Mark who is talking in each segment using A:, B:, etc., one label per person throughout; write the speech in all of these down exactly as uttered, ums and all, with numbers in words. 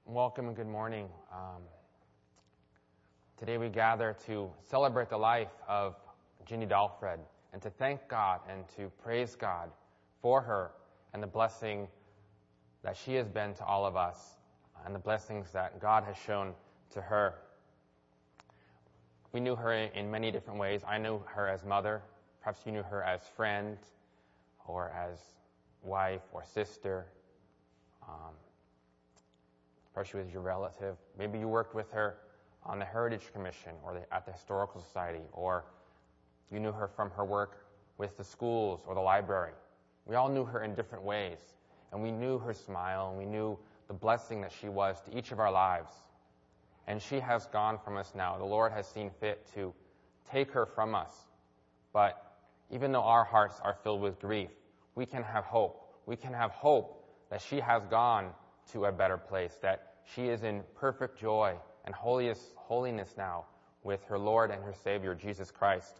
A: Welcome and good morning. Um, today we gather to celebrate the life of Ginny Dahlfred and to thank God and to praise God for her and the blessing that she has been to all of us and the blessings that God has shown to her. We knew her in many different ways. I knew her as mother. Perhaps you knew her as friend or as wife or sister. Um, Perhaps she was your relative. Maybe you worked with her on the Heritage Commission or the, at the Historical Society, or you knew her from her work with the schools or the library. We all knew her in different ways, and we knew her smile, and we knew the blessing that she was to each of our lives. And she has gone from us now. The Lord has seen fit to take her from us. But even though our hearts are filled with grief, we can have hope. We can have hope that she has gone to a better place, that she is in perfect joy and holiness now with her Lord and her Savior, Jesus Christ.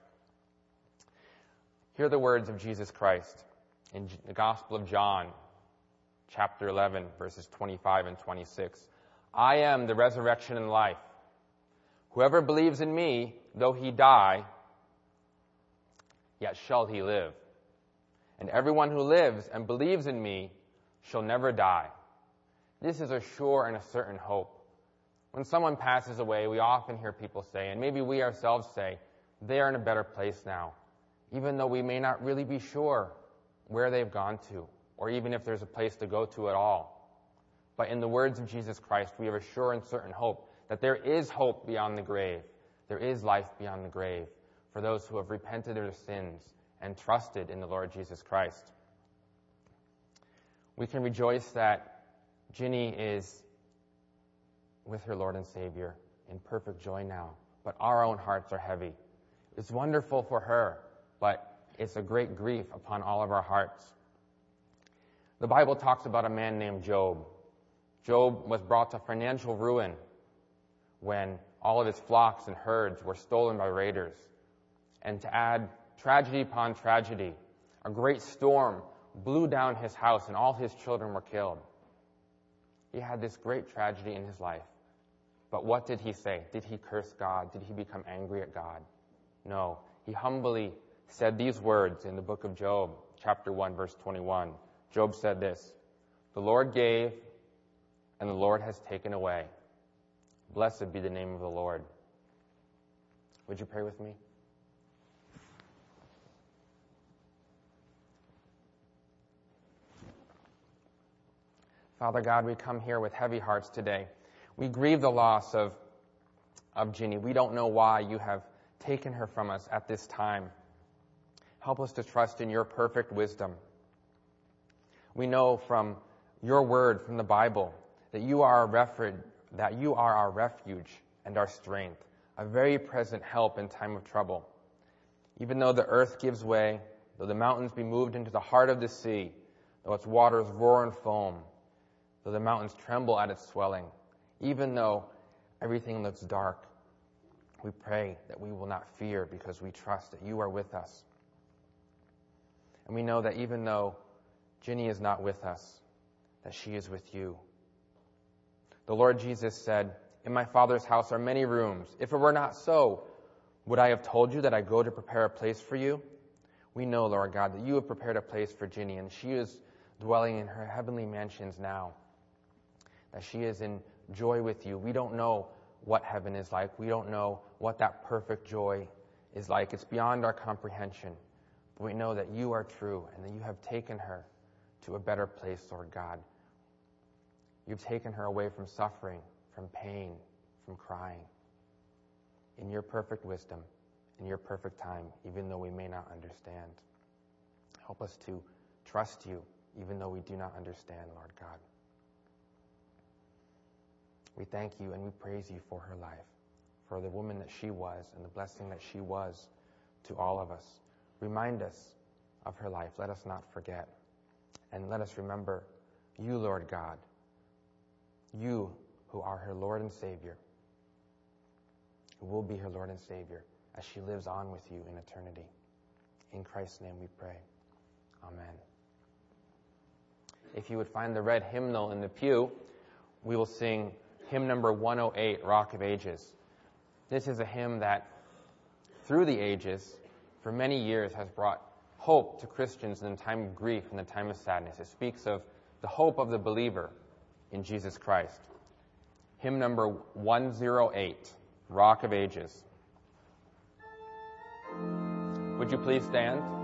A: Hear the words of Jesus Christ in the Gospel of John, chapter eleven, verses twenty-five and twenty-six. I am the resurrection and life. Whoever believes in me, though he die, yet shall he live. And everyone who lives and believes in me shall never die. This is a sure and a certain hope. When someone passes away, we often hear people say, and maybe we ourselves say, they are in a better place now, even though we may not really be sure where they've gone to, or even if there's a place to go to at all. But in the words of Jesus Christ, we have a sure and certain hope that there is hope beyond the grave. There is life beyond the grave for those who have repented of their sins and trusted in the Lord Jesus Christ. We can rejoice that Ginny is with her Lord and Savior in perfect joy now, but our own hearts are heavy. It's wonderful for her, but it's a great grief upon all of our hearts. The Bible talks about a man named Job. Job was brought to financial ruin when all of his flocks and herds were stolen by raiders. And to add tragedy upon tragedy, a great storm blew down his house and all his children were killed. He had this great tragedy in his life. But what did he say? Did he curse God? Did he become angry at God? No. He humbly said these words in the book of Job, chapter one, verse twenty-one. Job said this, "The Lord gave, and the Lord has taken away. Blessed be the name of the Lord." Would you pray with me? Father God, we come here with heavy hearts today. We grieve the loss of, of Ginny. We don't know why you have taken her from us at this time. Help us to trust in your perfect wisdom. We know from your word, from the Bible, that you are our refuge, that you are our refuge and our strength, a very present help in time of trouble. Even though the earth gives way, though the mountains be moved into the heart of the sea, though its waters roar and foam, though the mountains tremble at its swelling, even though everything looks dark, we pray that we will not fear because we trust that you are with us. And we know that even though Ginny is not with us, that she is with you. The Lord Jesus said, "In my Father's house are many rooms. If it were not so, would I have told you that I go to prepare a place for you?" We know, Lord God, that you have prepared a place for Ginny, and she is dwelling in her heavenly mansions now, that she is in joy with you. We don't know what heaven is like. We don't know what that perfect joy is like. It's beyond our comprehension. But we know that you are true and that you have taken her to a better place, Lord God. You've taken her away from suffering, from pain, from crying. In your perfect wisdom, in your perfect time, even though we may not understand. Help us to trust you, even though we do not understand, Lord God. We thank you and we praise you for her life, for the woman that she was and the blessing that she was to all of us. Remind us of her life. Let us not forget. And let us remember you, Lord God, you who are her Lord and Savior, who will be her Lord and Savior as she lives on with you in eternity. In Christ's name we pray. Amen. If you would find the red hymnal in the pew, we will sing hymn number one oh eight, Rock of Ages. This is a hymn that, through the ages, for many years has brought hope to Christians in the time of grief and the time of sadness. It speaks of the hope of the believer in Jesus Christ. Hymn number one oh eight, Rock of Ages. Would you please stand?